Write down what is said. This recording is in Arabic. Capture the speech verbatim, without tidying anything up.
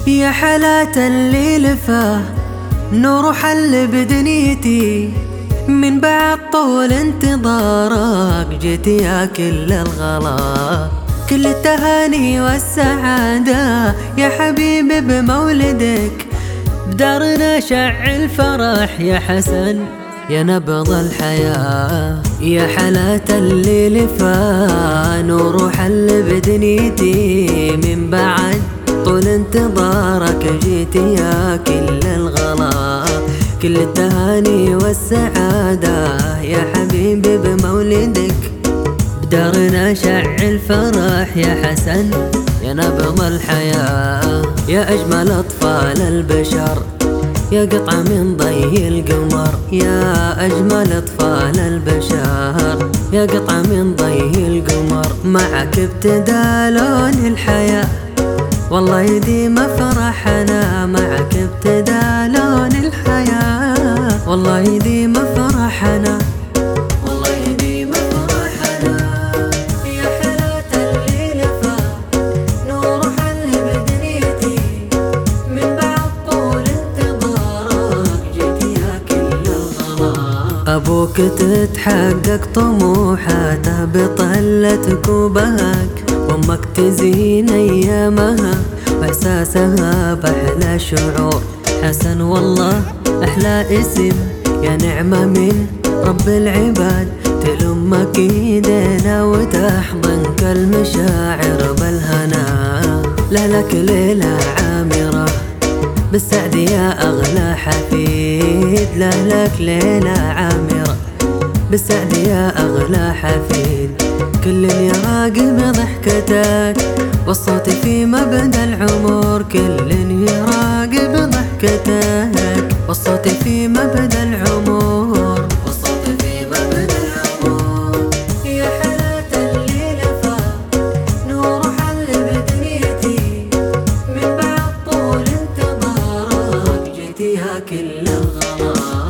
يا حالات اللي لفاه نور حل بدنيتي، من بعد طول انتظارك جيت يا كل الغلا. كل التهاني والسعادة يا حبيبي بمولدك، بدارنا شع الفرح يا حسن يا نبض الحياة. يا حالات اللي لفاه نور حل بدنيتي، من بعد طول انتظارك جيت يا كل الغلا. كل التهاني والسعادة يا حبيبي بمولدك، بدارنا شع الفرح يا حسن يا نبض الحياة. يا أجمل أطفال البشر يا قطعة من ضي القمر، يا أجمل أطفال البشر يا قطعة من ضي القمر. معك ابتدى لون الحياة والله يديم فرحنا، معك ابتدى لون الحياة والله يديم فرحنا، والله يديم فرحنا. يا حالات اللي لفاه نور حل بدنيتي، من بعد طول انتظارك جيت يا كل الغلا. أبوك تتحقق طموحاته بطلتك وبهاك، وأمك تزين أيامها وإحساسها بأحلى شعور. حسن والله أحلى اسم يا نعمة من رب العباد، تلمك ايدينا وتحضنك المشاعر بالهنا. لهلك ليلة عامرة بالسعد يا أغلى حفيد، لهلك ليلة عامرة بالسعد يا أغلى حفيد. كل يراقب ضحكتك والصوت في مبدأ العمر، كل يراقب ضحكتك والصوت في مبدأ العمر، والصوت في مبدأ العمر. يا حالات اللي لفاه نور حل بدنيتي، من بعد طول انتظارك جيت يا كل الغلا.